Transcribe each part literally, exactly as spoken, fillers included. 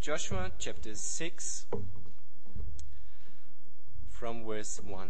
Joshua chapter six from verse one.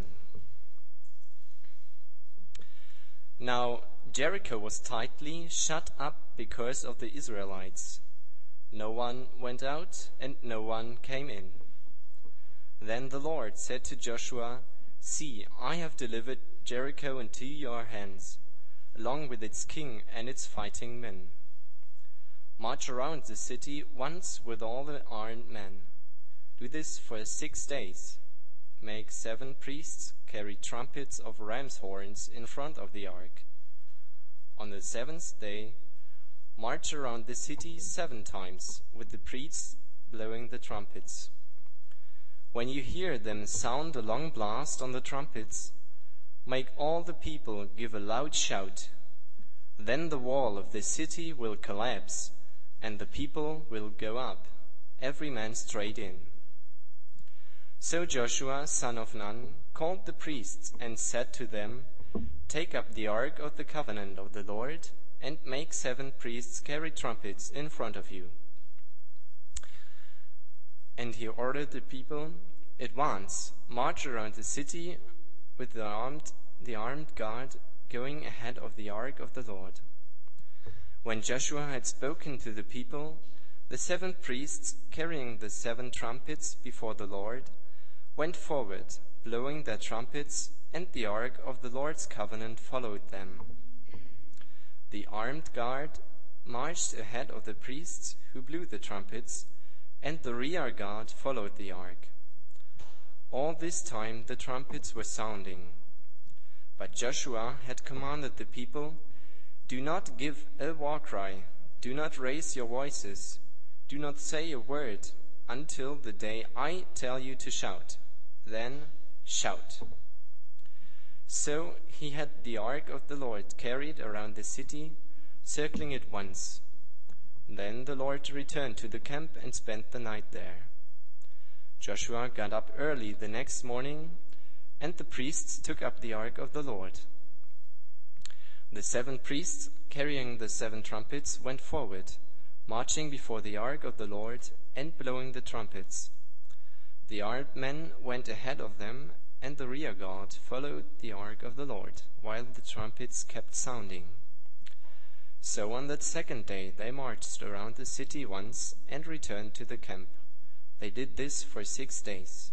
Now Jericho was tightly shut up because of the Israelites. No one went out and no one came in. Then the Lord said to Joshua, "See, I have delivered Jericho into your hands, along with its king and its fighting men. March around the city once with all the armed men. Do this for six days. Make seven priests carry trumpets of ram's horns in front of the ark. On the seventh day, march around the city seven times with the priests blowing the trumpets. When you hear them sound a long blast on the trumpets, make all the people give a loud shout. Then the wall of the city will collapse, and the people will go up, every man straight in." So Joshua, son of Nun, called the priests and said to them, "Take up the ark of the covenant of the Lord, and make seven priests carry trumpets in front of you." And he ordered the people, "Advance, march around the city with the armed, the armed guard going ahead of the ark of the Lord." When Joshua had spoken to the people, the seven priests carrying the seven trumpets before the Lord went forward, blowing their trumpets, and the ark of the Lord's covenant followed them. The armed guard marched ahead of the priests who blew the trumpets, and the rear guard followed the ark. All this time the trumpets were sounding. But Joshua had commanded the people, "Do not give a war cry, do not raise your voices, do not say a word until the day I tell you to shout. Then shout." So he had the ark of the Lord carried around the city, circling it once. Then the Lord returned to the camp and spent the night there. Joshua got up early the next morning, and the priests took up the ark of the Lord. The seven priests, carrying the seven trumpets, went forward, marching before the ark of the Lord and blowing the trumpets. The armed men went ahead of them, and the rear guard followed the ark of the Lord, while the trumpets kept sounding. So on that second day they marched around the city once and returned to the camp. They did this for six days.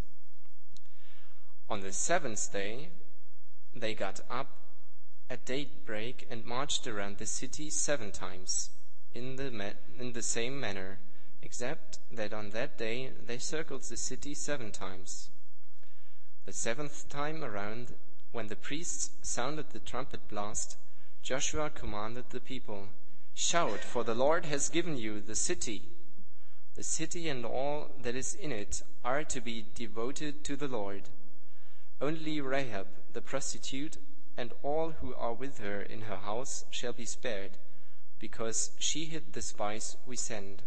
On the seventh day they got up at daybreak and marched around the city seven times, in the ma- in the same manner, except that on that day they circled the city seven times. The seventh time around, when the priests sounded the trumpet blast, Joshua commanded the people, "Shout, for the Lord has given you the city. The city and all that is in it are to be devoted to the Lord. Only Rahab the prostitute and all who are with her in her house shall be spared, because she hid the spies we send.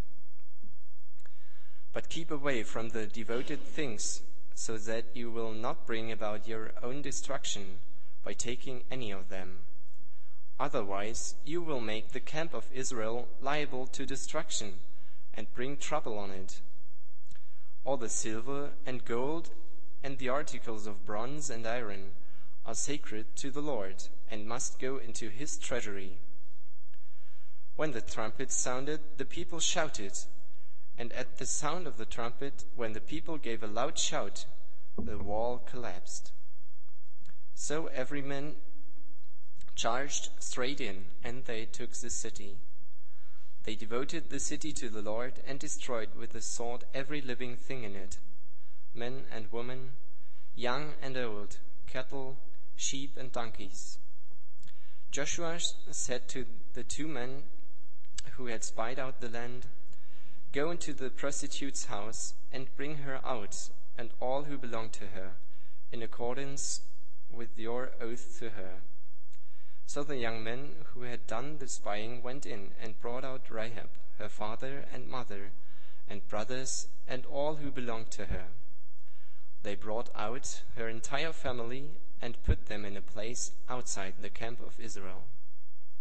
But keep away from the devoted things, so that you will not bring about your own destruction by taking any of them. Otherwise you will make the camp of Israel liable to destruction and bring trouble on it. All the silver and gold and the articles of bronze and iron are sacred to the Lord and must go into his treasury." When the trumpet sounded, the people shouted, and at the sound of the trumpet, when the people gave a loud shout, the wall collapsed. So every man charged straight in, and they took the city. They devoted the city to the Lord and destroyed with the sword every living thing in it, men and women, young and old, cattle, sheep and donkeys. Joshua said to the two men who had spied out the land, "Go into the prostitute's house and bring her out and all who belong to her, in accordance with your oath to her." So the young men who had done the spying went in and brought out Rahab, her father and mother, and brothers, and all who belonged to her. They brought out her entire family and put them in a place outside the camp of Israel.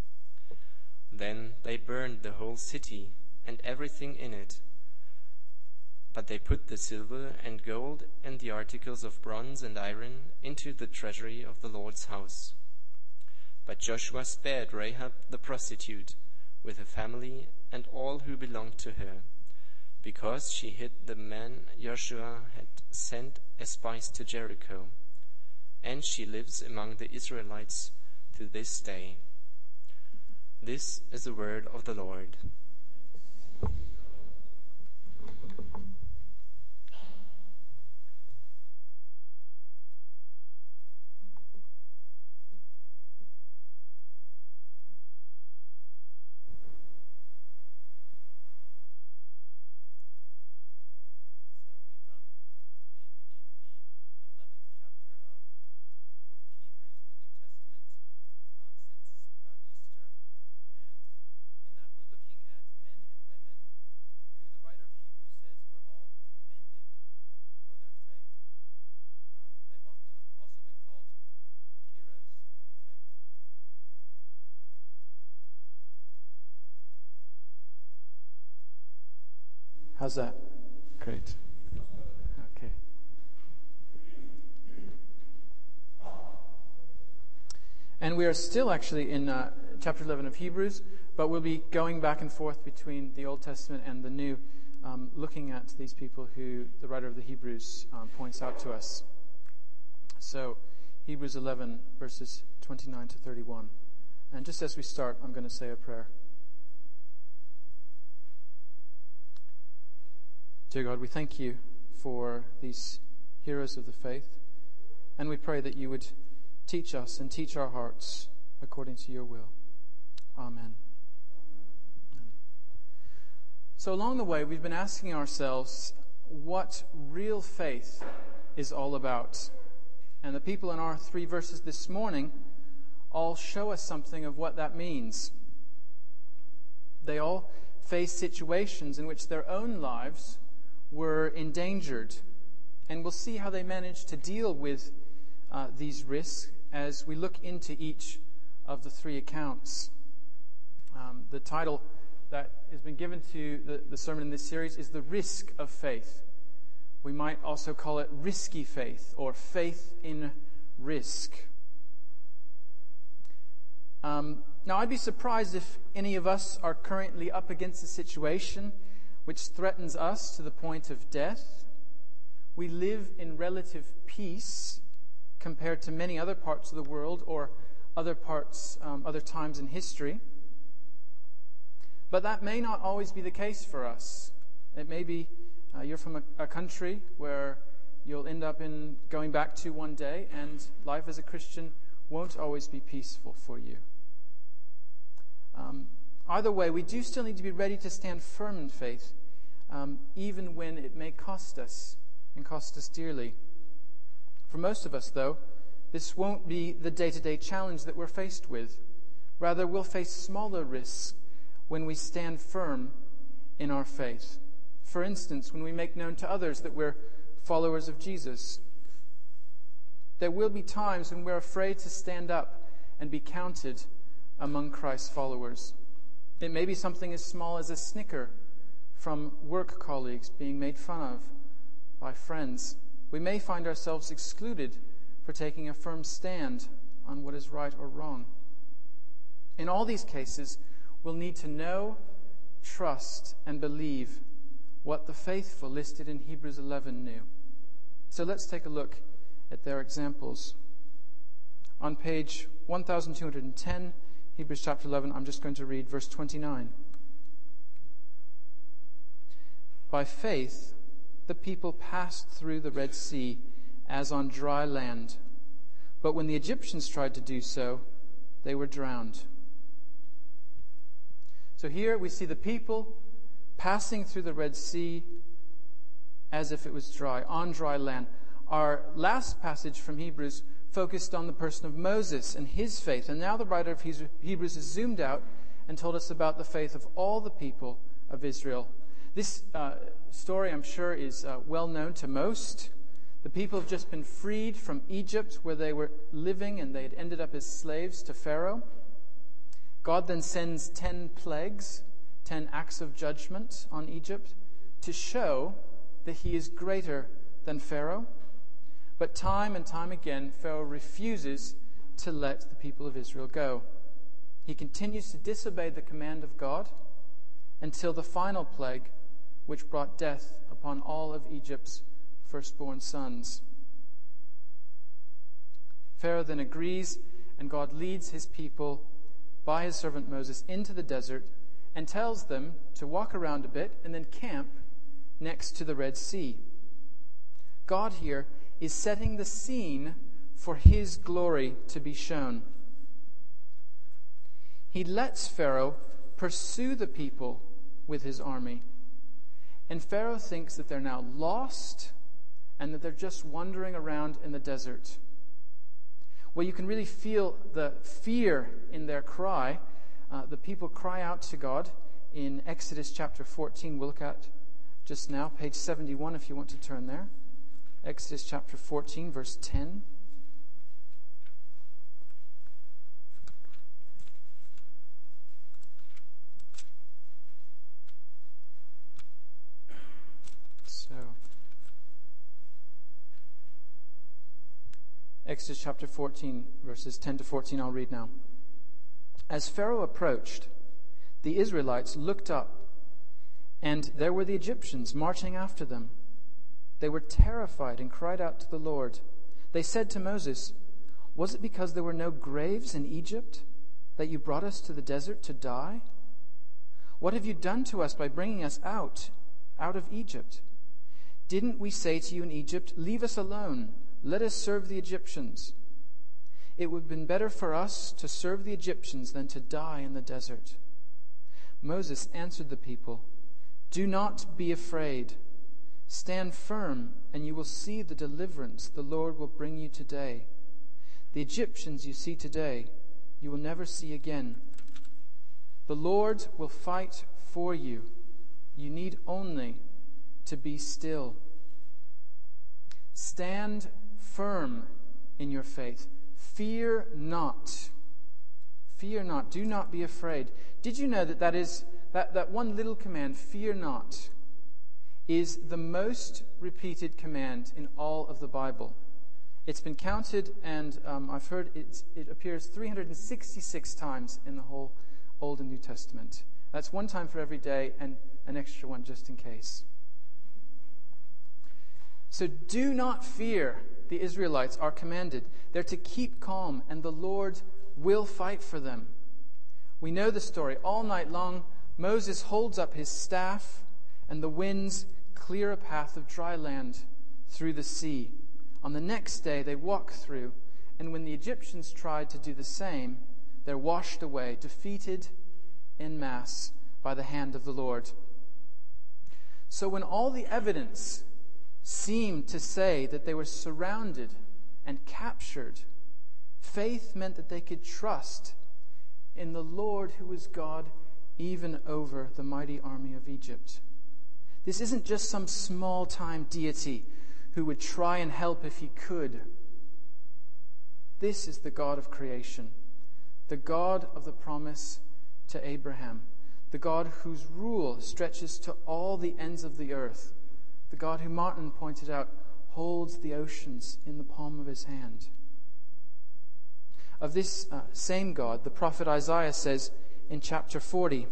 Then they burned the whole city and everything in it, But they put the silver and gold and the articles of bronze and iron into the treasury of the Lord's house. But Joshua spared Rahab the prostitute with her family and all who belonged to her, because she hid the man Joshua had sent as spies to Jericho, and she lives among the Israelites to this day. This is the word of the Lord. How's that? Great. Okay. And we are still actually in uh, chapter eleven of Hebrews, but we'll be going back and forth between the Old Testament and the New, um, looking at these people who the writer of the Hebrews um, points out to us. So, Hebrews eleven, verses twenty-nine to thirty-one. And just as we start, I'm going to say a prayer. Dear God, we thank you for these heroes of the faith, and we pray that you would teach us and teach our hearts according to your will. Amen. Amen. So along the way, we've been asking ourselves what real faith is all about. And the people in our three verses this morning all show us something of what that means. They all face situations in which their own lives were endangered, and we'll see how they managed to deal with uh, these risks as we look into each of the three accounts. Um, the title that has been given to the, the sermon in this series is The Risk of Faith. We might also call it risky faith or faith in risk. Um, now, I'd be surprised if any of us are currently up against a situation which threatens us to the point of death. We live in relative peace compared to many other parts of the world or other parts, um, other times in history. But that may not always be the case for us. It may be uh, you're from a, a country where you'll end up in going back to one day, and life as a Christian won't always be peaceful for you. Um, Either way, we do still need to be ready to stand firm in faith, um, even when it may cost us, and cost us dearly. For most of us, though, this won't be the day-to-day challenge that we're faced with. Rather, we'll face smaller risks when we stand firm in our faith. For instance, when we make known to others that we're followers of Jesus. There will be times when we're afraid to stand up and be counted among Christ's followers. It may be something as small as a snicker from work colleagues being made fun of by friends. We may find ourselves excluded for taking a firm stand on what is right or wrong. In all these cases, we'll need to know, trust, and believe what the faithful listed in Hebrews eleven knew. So let's take a look at their examples. On page one thousand two hundred ten, Hebrews chapter eleven, I'm just going to read verse twenty-nine. By faith, the people passed through the Red Sea as on dry land. But when the Egyptians tried to do so, they were drowned. So here we see the people passing through the Red Sea as if it was dry, on dry land. Our last passage from Hebrews focused on the person of Moses and his faith. And now the writer of Hebrews has zoomed out and told us about the faith of all the people of Israel. This uh, story, I'm sure, is uh, well known to most. The people have just been freed from Egypt, where they were living, and they had ended up as slaves to Pharaoh. God then sends ten plagues, ten acts of judgment on Egypt to show that he is greater than Pharaoh. But time and time again, Pharaoh refuses to let the people of Israel go. He continues to disobey the command of God until the final plague, which brought death upon all of Egypt's firstborn sons. Pharaoh then agrees, and God leads his people by his servant Moses into the desert and tells them to walk around a bit and then camp next to the Red Sea. God here is setting the scene for his glory to be shown. He lets Pharaoh pursue the people with his army. And Pharaoh thinks that they're now lost and that they're just wandering around in the desert. Well, you can really feel the fear in their cry. Uh, the people cry out to God in Exodus chapter fourteen. We'll look at just now, page seventy-one if you want to turn there. Exodus chapter fourteen, verse ten. So, Exodus chapter fourteen, verses ten to fourteen, I'll read now. As Pharaoh approached, the Israelites looked up, and there were the Egyptians marching after them. They were terrified and cried out to the Lord. They said to Moses, "Was it because there were no graves in Egypt that you brought us to the desert to die? What have you done to us by bringing us out, out of Egypt? Didn't we say to you in Egypt, 'Leave us alone, let us serve the Egyptians'? It would have been better for us to serve the Egyptians than to die in the desert." Moses answered the people, "Do not be afraid. Stand firm, and you will see the deliverance the Lord will bring you today. The Egyptians you see today, you will never see again. The Lord will fight for you. You need only to be still. Stand firm in your faith. Fear not. Fear not. Do not be afraid." Did you know that that is that, that one little command, "fear not," is the most repeated command in all of the Bible? It's been counted, and um, I've heard it's, it appears three hundred sixty-six times in the whole Old and New Testament. That's one time for every day and an extra one just in case. So do not fear, the Israelites are commanded. They're to keep calm, and the Lord will fight for them. We know the story. All night long, Moses holds up his staff, and the winds clear a path of dry land through the sea. On the next day, they walk through, and when the Egyptians tried to do the same, they're washed away, defeated en masse by the hand of the Lord. So when all the evidence seemed to say that they were surrounded and captured, faith meant that they could trust in the Lord who is God even over the mighty army of Egypt. This isn't just some small-time deity who would try and help if he could. This is the God of creation, the God of the promise to Abraham, the God whose rule stretches to all the ends of the earth, the God who Martin pointed out holds the oceans in the palm of his hand. Of this uh, same God, the prophet Isaiah says in chapter forty,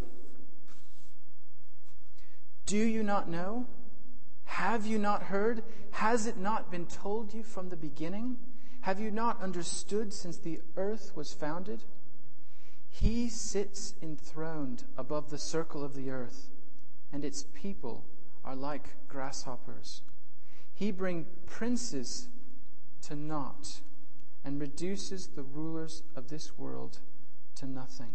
"Do you not know? Have you not heard? Has it not been told you from the beginning? Have you not understood since the earth was founded? He sits enthroned above the circle of the earth, and its people are like grasshoppers. He brings princes to naught and reduces the rulers of this world to nothing."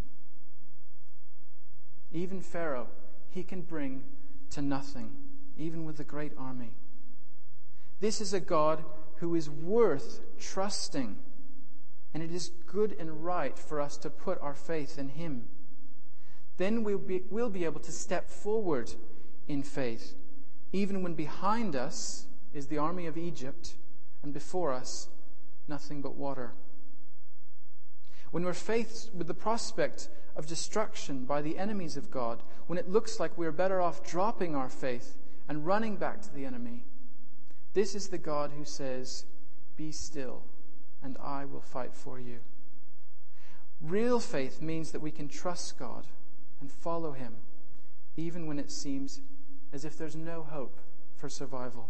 Even Pharaoh, he can bring to nothing, even with a great army. This is a God who is worth trusting, and it is good and right for us to put our faith in him. Then we'll be, we'll be able to step forward in faith, even when behind us is the army of Egypt, and before us, nothing but water. When we're faced with the prospect of destruction by the enemies of God, when it looks like we're better off dropping our faith and running back to the enemy. This is the God who says, "Be still, and I will fight for you." Real faith means that we can trust God and follow him, even when it seems as if there's no hope for survival.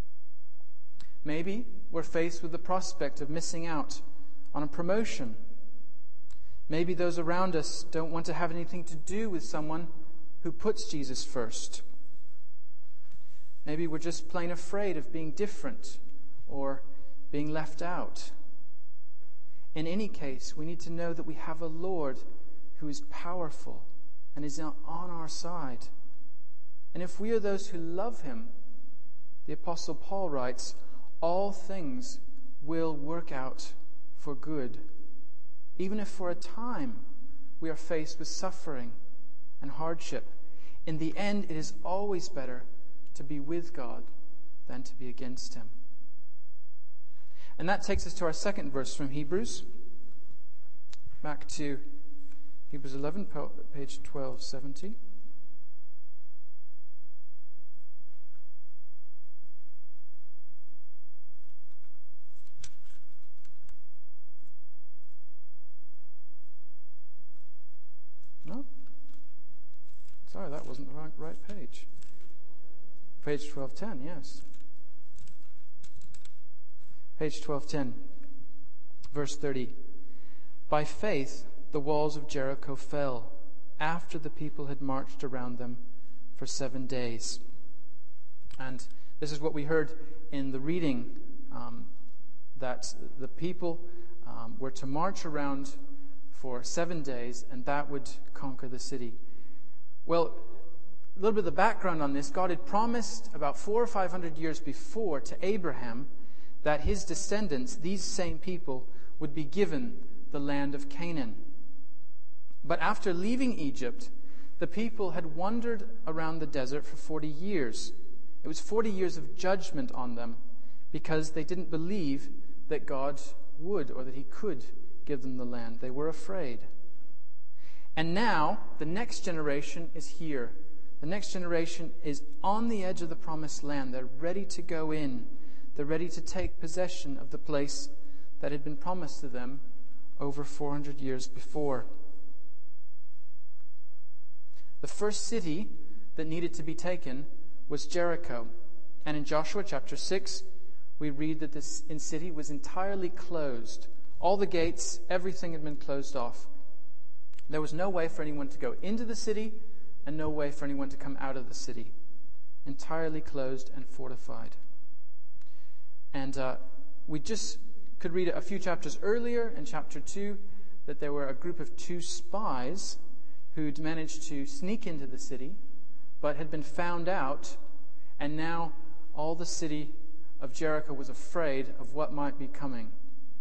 Maybe we're faced with the prospect of missing out on a promotion. Maybe those around us don't want to have anything to do with someone who puts Jesus first. Maybe we're just plain afraid of being different or being left out. In any case, we need to know that we have a Lord who is powerful and is on our side. And if we are those who love him, the Apostle Paul writes, all things will work out for good. Even if for a time we are faced with suffering and hardship, in the end it is always better to be with God than to be against him. And that takes us to our second verse from Hebrews. Back to Hebrews eleven, page twelve seventy. No? Sorry, that wasn't the right, right page. Page twelve ten, yes. Page twelve ten, verse thirty. By faith, the walls of Jericho fell after the people had marched around them for seven days. And this is what we heard in the reading, um, that the people um, were to march around for seven days, and that would conquer the city. Well, a little bit of the background on this. God had promised about four or five hundred years before to Abraham that his descendants, these same people, would be given the land of Canaan. But after leaving Egypt, the people had wandered around the desert for forty years. It was forty years of judgment on them because they didn't believe that God would or that he could give them the land. They were afraid. And now, the next generation is here. The next generation is on the edge of the promised land. They're ready to go in. They're ready to take possession of the place that had been promised to them over four hundred years before. The first city that needed to be taken was Jericho. And in Joshua chapter six, we read that this city was entirely closed. All the gates, everything had been closed off. There was no way for anyone to go into the city and no way for anyone to come out of the city. Entirely closed and fortified. And uh, we just could read a few chapters earlier in chapter two that there were a group of two spies who'd managed to sneak into the city but had been found out, and now all the city of Jericho was afraid of what might be coming.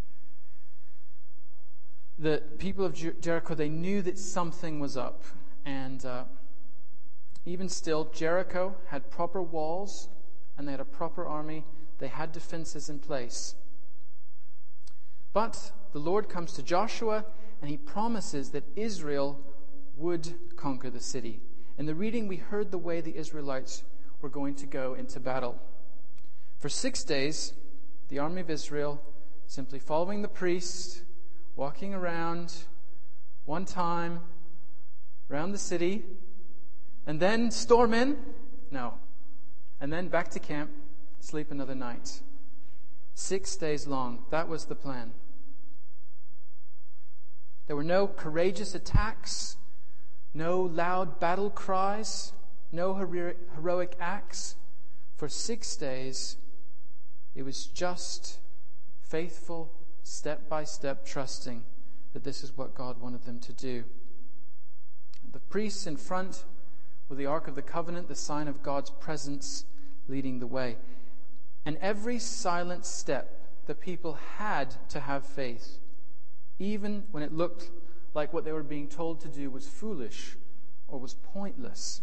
The people of Jer- Jericho, they knew that something was up, and uh, even still, Jericho had proper walls and they had a proper army. They had defenses in place. But the Lord comes to Joshua and he promises that Israel would conquer the city. In the reading, we heard the way the Israelites were going to go into battle. For six days, the army of Israel, simply following the priest, walking around one time around the city, and then storm in? No. And then back to camp, sleep another night. Six days long. That was the plan. There were no courageous attacks, no loud battle cries, no hero- heroic acts. For six days, it was just faithful, step-by-step trusting that this is what God wanted them to do. The priests in front with the Ark of the Covenant, the sign of God's presence, leading the way. And every silent step, the people had to have faith, even when it looked like what they were being told to do was foolish or was pointless.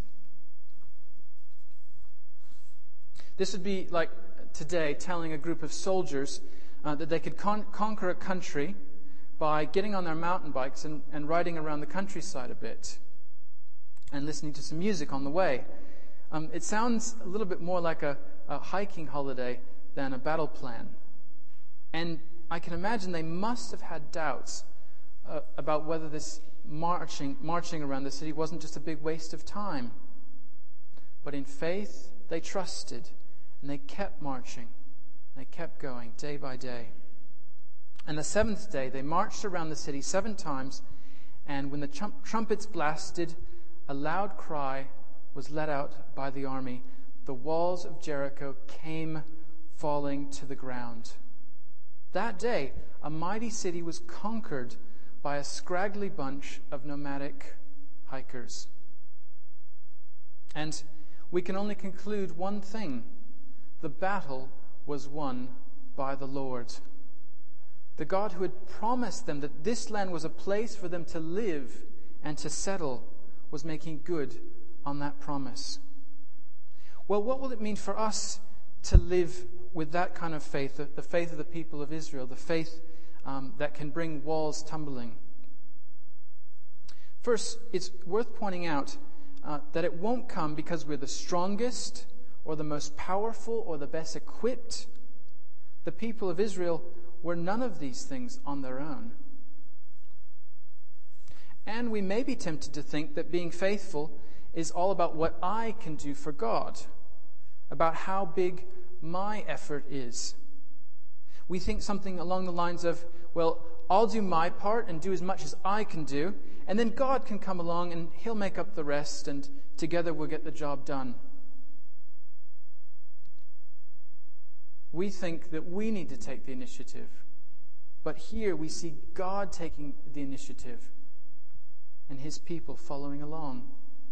This would be like today telling a group of soldiers uh, that they could con- conquer a country by getting on their mountain bikes and, and riding around the countryside a bit and listening to some music on the way. Um, it sounds a little bit more like a, a hiking holiday than a battle plan. And I can imagine they must have had doubts uh, about whether this marching, marching around the city wasn't just a big waste of time. But in faith, they trusted, and they kept marching. They kept going day by day. And the seventh day, they marched around the city seven times, and when the trum- trumpets blasted, a loud cry was let out by the army. The walls of Jericho came falling to the ground. That day, a mighty city was conquered by a scraggly bunch of nomadic hikers. And we can only conclude one thing. The battle was won by the Lord. The God who had promised them that this land was a place for them to live and to settle was making good on that promise. Well, what will it mean for us to live with that kind of faith, the faith of the people of Israel, the faith um, that can bring walls tumbling? First, it's worth pointing out uh, that it won't come because we're the strongest or the most powerful or the best equipped. The people of Israel were none of these things on their own. And we may be tempted to think that being faithful is all about what I can do for God, about how big my effort is. We think something along the lines of, well, I'll do my part and do as much as I can do, and then God can come along and he'll make up the rest, and together we'll get the job done. We think that we need to take the initiative. But here we see God taking the initiative and his people following along.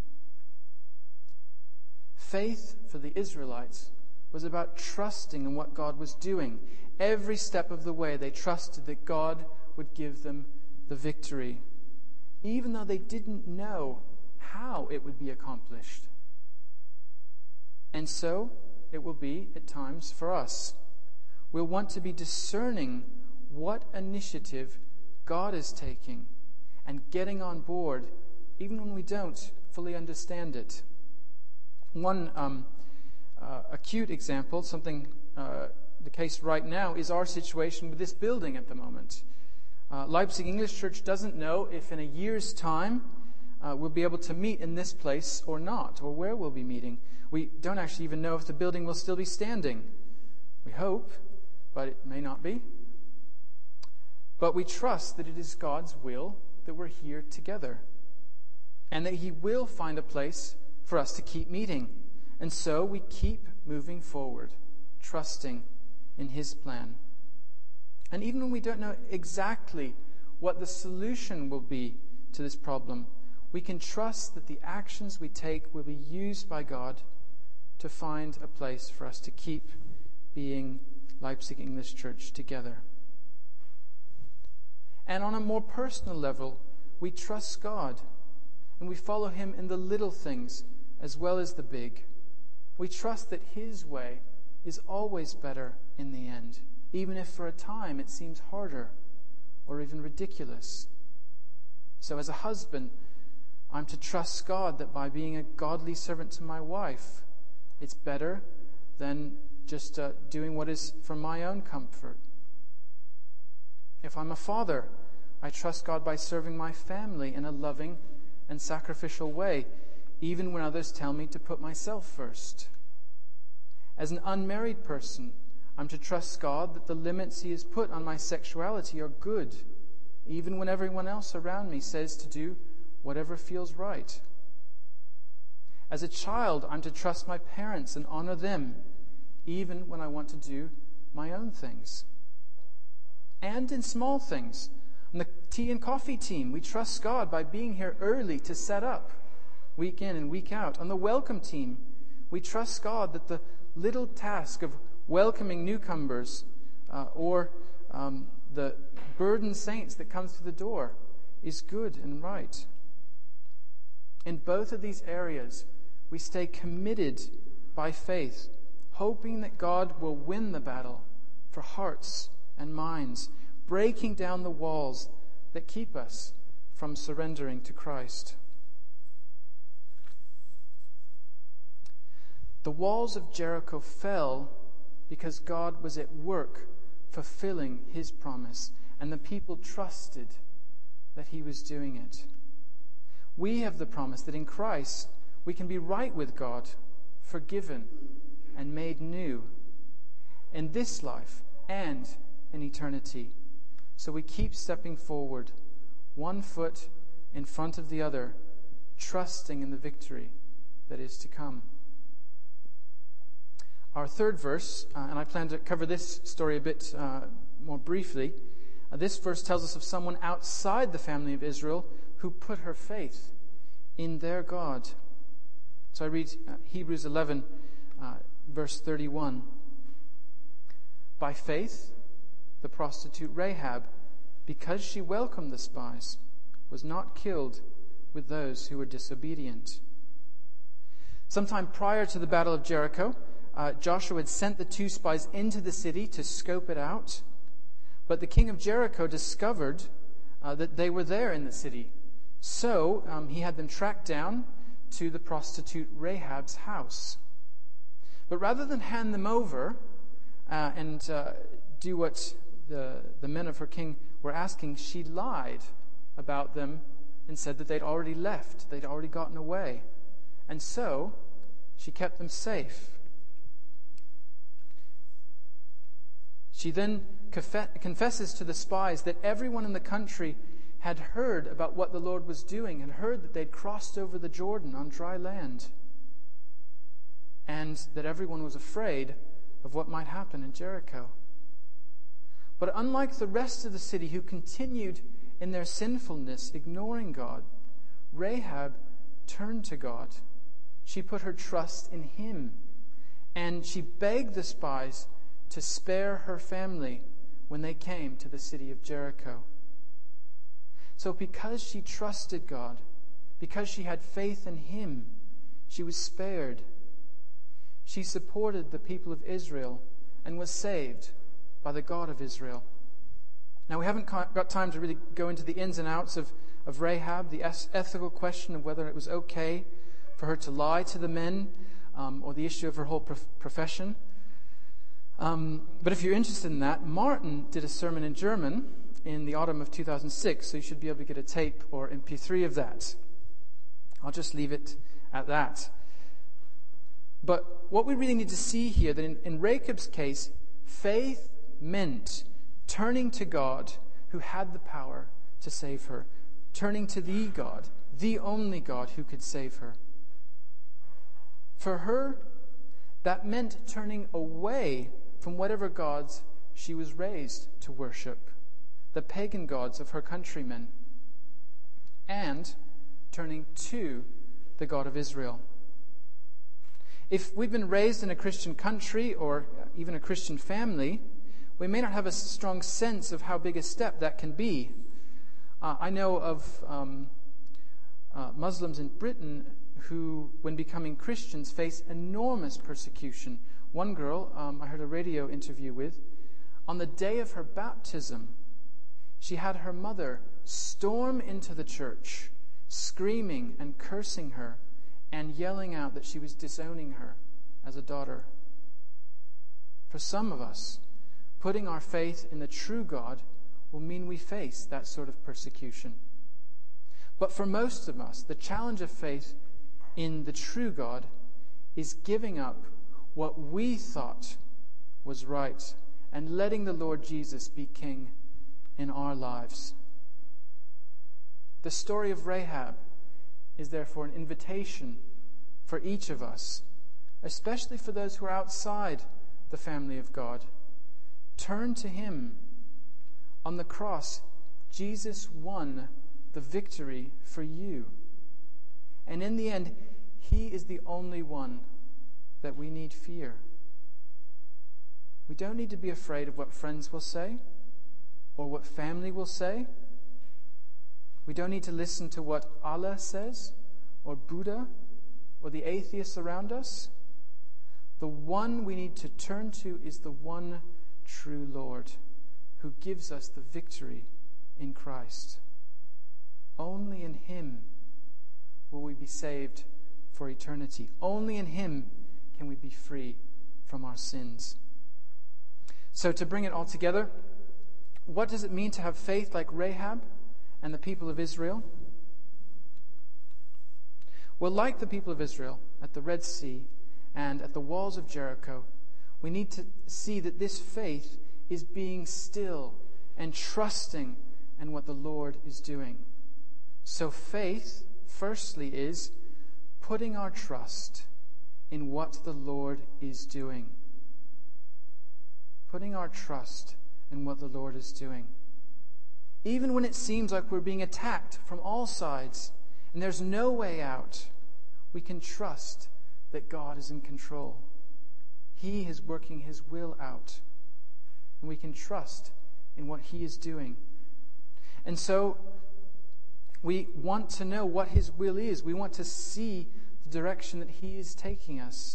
Faith for the Israelites was about trusting in what God was doing. Every step of the way they trusted that God would give them the victory, even though they didn't know how it would be accomplished. And so it will be at times for us. We'll want to be discerning what initiative God is taking and getting on board, even when we don't fully understand it. One um, uh, acute example, something uh, the case right now, is our situation with this building at the moment. Uh, Leipzig English Church doesn't know if in a year's time uh, we'll be able to meet in this place or not, or where we'll be meeting. We don't actually even know if the building will still be standing. We hope, but it may not be. But we trust that it is God's will that we're here together, and that he will find a place for us to keep meeting. And so we keep moving forward, trusting in his plan. And even when we don't know exactly what the solution will be to this problem, we can trust that the actions we take will be used by God to find a place for us to keep being Leipzig English Church together. And on a more personal level, we trust God, and we follow him in the little things as well as the big. We trust that his way is always better in the end, even if for a time it seems harder or even ridiculous. So as a husband, I'm to trust God that by being a godly servant to my wife, it's better than just uh, doing what is for my own comfort. If I'm a father, I trust God by serving my family in a loving and sacrificial way, even when others tell me to put myself first. As an unmarried person, I'm to trust God that the limits he has put on my sexuality are good, even when everyone else around me says to do whatever feels right. As a child, I'm to trust my parents and honor them, even when I want to do my own things. And in small things, on the tea and coffee team, we trust God by being here early to set up, week in and week out. On the welcome team, we trust God that the little task of welcoming newcomers uh, or um, the burdened saints that come through the door is good and right. In both of these areas, we stay committed by faith, hoping that God will win the battle for hearts and minds, breaking down the walls that keep us from surrendering to Christ. The walls of Jericho fell because God was at work fulfilling his promise, and the people trusted that he was doing it. We have the promise that in Christ we can be right with God, forgiven and made new in this life and in eternity. So we keep stepping forward, one foot in front of the other, trusting in the victory that is to come. Our third verse, uh, and I plan to cover this story a bit uh, more briefly. Uh, this verse tells us of someone outside the family of Israel who put her faith in their God. So I read uh, Hebrews eleven, uh, verse thirty-one. By faith, the prostitute Rahab, because she welcomed the spies, was not killed with those who were disobedient. Sometime prior to the Battle of Jericho, uh, Joshua had sent the two spies into the city to scope it out. But the king of Jericho discovered uh, that they were there in the city. So um, he had them tracked down to the prostitute Rahab's house. But rather than hand them over uh, and uh, do what the, the men of her king were asking, she lied about them and said that they'd already left, they'd already gotten away. And so she kept them safe. She then confesses to the spies that everyone in the country had heard about what the Lord was doing, had heard that they'd crossed over the Jordan on dry land, and that everyone was afraid of what might happen in Jericho. But unlike the rest of the city who continued in their sinfulness, ignoring God, Rahab turned to God. She put her trust in him, and she begged the spies to spare her family when they came to the city of Jericho. So because she trusted God, because she had faith in him, she was spared. She supported the people of Israel and was saved by the God of Israel. Now, we haven't got time to really go into the ins and outs of, of Rahab, the ethical question of whether it was okay for her to lie to the men, um, or the issue of her whole prof- profession. Um, but if you're interested in that, Martin did a sermon in German in the autumn of two thousand six, so you should be able to get a tape or M P three of that. I'll just leave it at that. But what we really need to see here, that in, in Rahab's case, faith meant turning to God who had the power to save her, turning to the God, the only God who could save her. For her, that meant turning away from whatever gods she was raised to worship, the pagan gods of her countrymen, and turning to the God of Israel. If we've been raised in a Christian country or even a Christian family, we may not have a strong sense of how big a step that can be. Uh, I know of um, uh, Muslims in Britain who, when becoming Christians, face enormous persecution. One girl um, I heard a radio interview with, on the day of her baptism, she had her mother storm into the church, screaming and cursing her and yelling out that she was disowning her as a daughter. For some of us, putting our faith in the true God will mean we face that sort of persecution. But for most of us, the challenge of faith in the true God is giving up what we thought was right and letting the Lord Jesus be king in our lives. The story of Rahab is therefore an invitation for each of us, especially for those who are outside the family of God. Turn to him. On the cross, Jesus won the victory for you. And in the end, he is the only one that we need fear. We don't need to be afraid of what friends will say or what family will say. We don't need to listen to what Allah says or Buddha or the atheists around us. The one we need to turn to is the one true Lord who gives us the victory in Christ. Only in him will we be saved for eternity. Only in him can we be free from our sins. So to bring it all together, what does it mean to have faith like Rahab and the people of Israel? Well, like the people of Israel at the Red Sea and at the walls of Jericho, we need to see that this faith is being still and trusting in what the Lord is doing. So faith, firstly, is putting our trust in what the Lord is doing. Putting our trust in what the Lord is doing. Even when it seems like we're being attacked from all sides and there's no way out, we can trust that God is in control. He is working His will out. And we can trust in what He is doing. And so we want to know what His will is. We want to see the direction that He is taking us.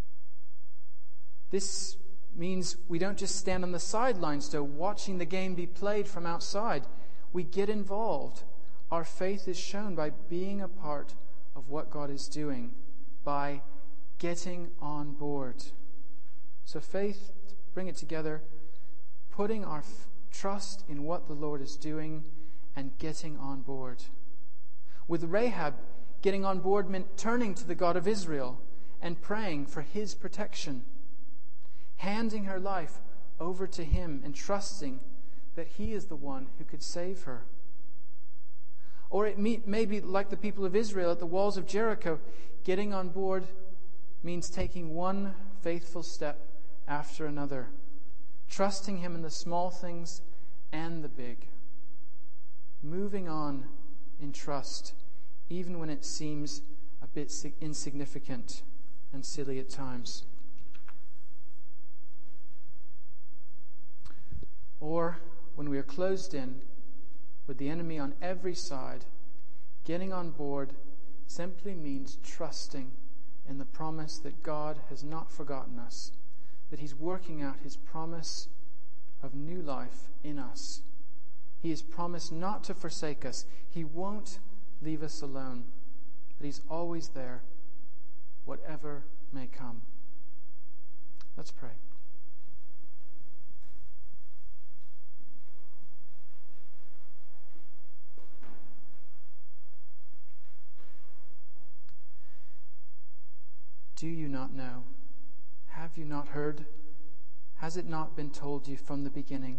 This means we don't just stand on the sidelines, though, watching the game be played from outside. We get involved. Our faith is shown by being a part of what God is doing, by getting on board. So faith, to bring it together, putting our f- trust in what the Lord is doing and getting on board. With Rahab, getting on board meant turning to the God of Israel and praying for His protection, handing her life over to Him and trusting that He is the one who could save her. Or it may, may be like the people of Israel at the walls of Jericho. Getting on board means taking one faithful step after another, trusting Him in the small things and the big, moving on in trust, even when it seems a bit insignificant and silly at times. Or when we are closed in with the enemy on every side, getting on board simply means trusting in the promise that God has not forgotten us, that He's working out His promise of new life in us. He has promised not to forsake us. He won't leave us alone, but He's always there, whatever may come. Let's pray. Do you not know? Have you not heard? Has it not been told you from the beginning?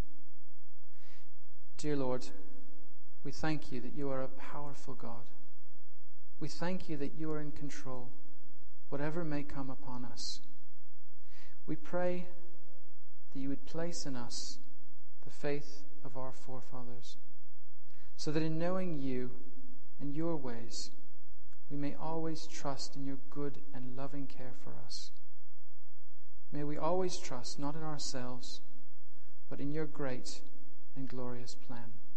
Dear Lord, we thank You that You are a powerful God. We thank You that You are in control, whatever may come upon us. We pray that You would place in us the faith of our forefathers, so that in knowing You and Your ways, we may always trust in Your good and loving care for us. May we always trust not in ourselves, but in Your great and glorious plan.